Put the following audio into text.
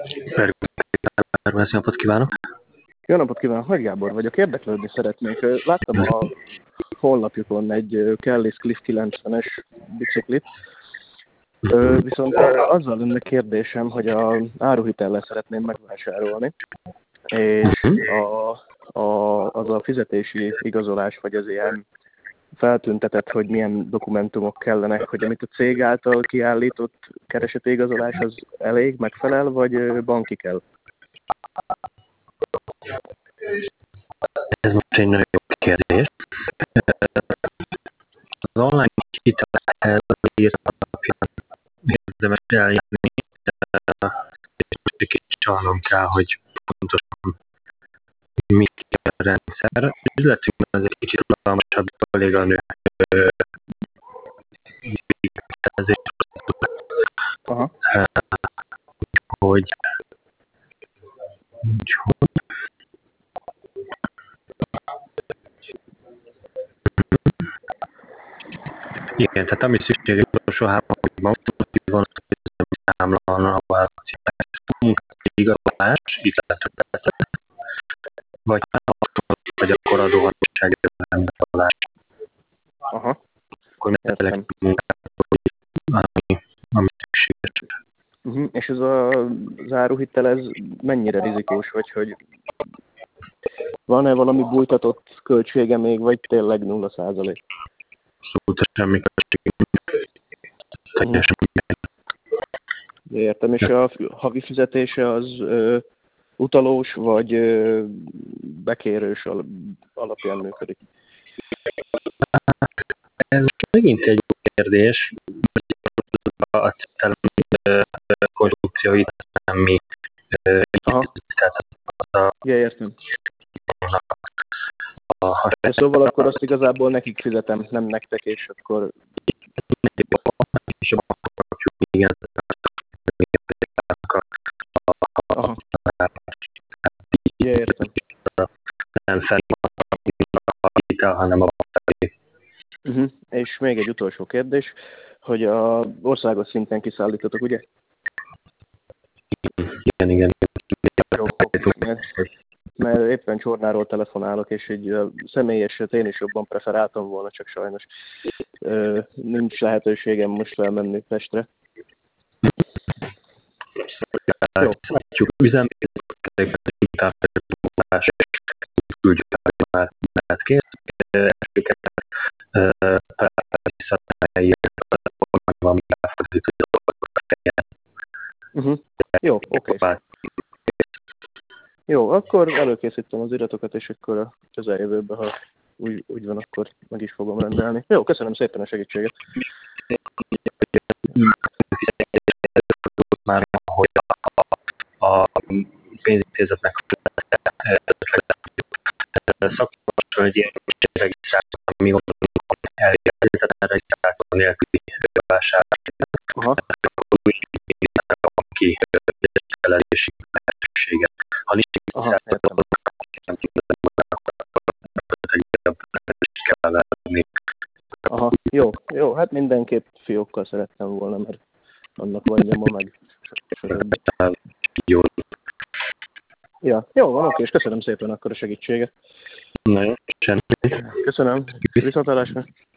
Szép napot kívánok! Jó napot kívánok, Nagy Gábor vagyok, érdeklődni szeretnék. Láttam a honlapjukon egy Kelly's Cliff 90-es biciklit, viszont azzal lenne kérdésem, hogy a áruhitellel szeretném megvásárolni, és az a fizetési igazolás, vagy az ilyen feltüntetett, hogy milyen dokumentumok kellenek, hogy amit a cég által kiállított kereseti igazolás az elég, megfelel, vagy banki kell? Ez most egy nagyon jó kérdés. Az online hitelhez írt alapján érdemes eljárni, és egy kicsit csalnom kell, hogy pontosan mi a rendszer. Üzletünkben az egy kicsit rugalmasabb kolléganő hogy igen, tehát ami szükséges utolsó 3 hónapban, hogy van az számla a igazolás, illetve vagy akkor adóhatóság igazolás. Akkor megfelelek munkát, ami szükséges. És ez a záruhitel, ez mennyire rizikós, vagy hogy van-e valami bújtatott költsége még, vagy tényleg 0%? Szóval semmi költség. Teljesen értem, és a havi fizetése az utalós, vagy bekérős alapján működik? Ez megint egy jó kérdés, a konstrukcióit semmi. Értem. Szóval akkor azt igazából nekik fizetem, nem nektek, és akkor... Igen. Értem. Nem fel a hitel, hanem a felé. És még egy utolsó kérdés, hogy a országos szinten kiszállítotok, ugye? Igen. Jó, mert éppen Csornáról telefonálok, és egy személyeset én is jobban preferáltam volna, csak sajnos nincs lehetőségem most felmenni Pestre. Látjuk üzemléket, küldjük el, már lehet kérni, ezeket van elfordítani Jó, oké. Jó, akkor előkészítem az iratokat, és akkor a közeljövőben, ha úgy van, akkor meg is fogom rendelni. Jó, köszönöm szépen a segítséget. Már, hogy a pénzintézetnek szakmai egy ilyen regisztráció, ami gondolom elérhetett regisztráció nélküli vásár. Ki felelési lehetőséget. Ha nincs regisztráció, Jó, hát mindenképp fiókkal szerettem volna, mert annak van nyoma meg. Jó. Ja, jó van, oké, és köszönöm szépen akkor a segítséget. Nagyon semmi. Köszönöm. Viszontlátásra.